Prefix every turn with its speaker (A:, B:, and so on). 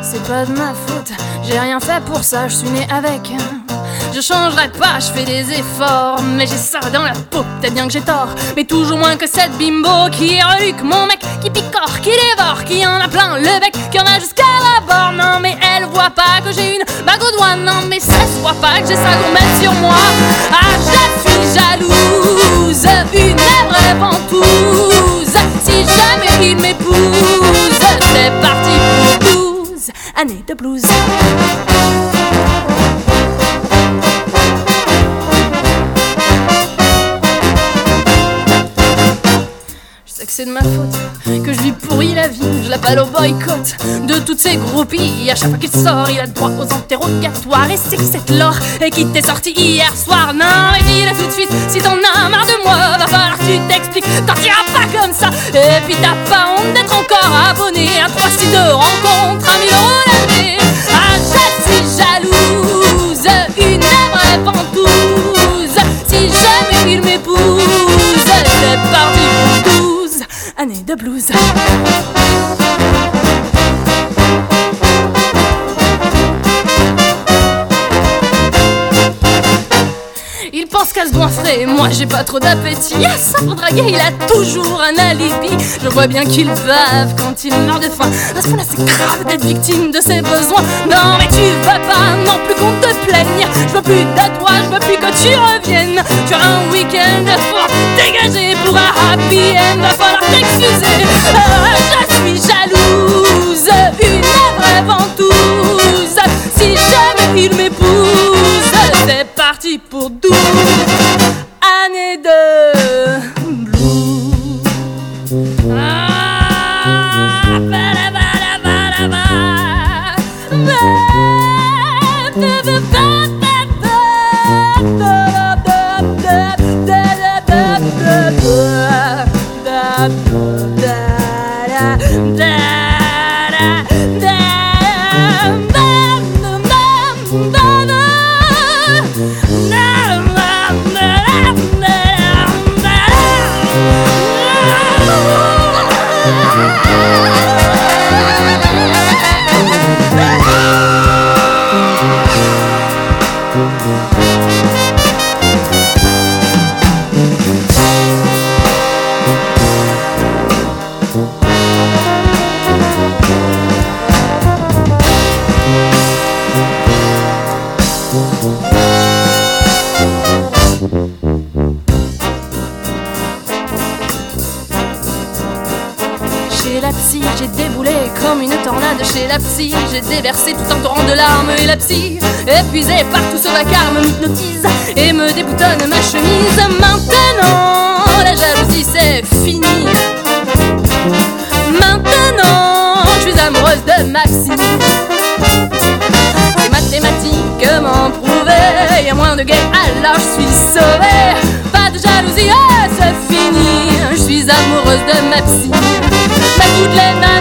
A: c'est pas de ma faute, j'ai rien fait pour ça, je suis né avec. Je changerai pas, je fais des efforts, mais j'ai ça dans la peau, peut-être bien que j'ai tort. Mais toujours moins que cette bimbo qui reluque mon mec, qui picore, qui dévore, qui en a plein le bec, qui en a jusqu'à la borne. Non mais elle voit pas que j'ai une bague au doigt, non mais ça se voit pas que j'ai sa gourmette sur moi. Ah, je suis jalouse, une vraie ventouse, si jamais il m'épouse, c'est parti pour 12 années de blues. C'est de ma faute que je lui pourris la vie. Je l'appelle au boycott de toutes ces groupies. À chaque fois qu'il sort, il a le droit aux interrogatoires. Et c'est que cette lore et qui t'est sorti hier soir. Non, mais dis-le tout de suite, si t'en as marre de moi, va falloir que tu t'expliques. T'en tiras pas comme ça. Et puis t'as pas honte d'être encore abonné à 3 sites de rencontres à 1000 € l'année. Ah, je suis jalouse, une vraie ventouse, si jamais il m'épouse, c'est parti pour 12 années de blues. Il pense qu'à se goinfrer, moi j'ai pas trop d'appétit. Ah, ça pour draguer, il a toujours un alibi. Je vois bien qu'il bave quand il meurt de faim. À ce point-là c'est grave d'être victime de ses besoins. Non mais tu vas pas non plus qu'on te plaigne. Je veux plus de toi, je veux plus que tu reviennes. Tu as un week-end fort dégagé pour un happy end. Va falloir t'excuser. Ah, je suis jalouse, une vraie ventouse, si jamais il m'épouse, c'est parti pour 12 années de blues. Ah, bala, bala, bala, bala. Chez la psy, j'ai déboulé comme une tornade. Chez la psy, j'ai déversé tout un torrent de larmes. Et la psy, épuisée par tout ce vacarme, m'hypnotise et me déboutonne ma chemise. Maintenant, la jalousie c'est fini. Maintenant, je suis amoureuse de ma psy. Les mathématiques m'ont prouvé, y'a moins de gays, alors je suis sauvée. Pas de jalousie, c'est fini. Je suis amoureuse de ma psy. Mais toutes les nanas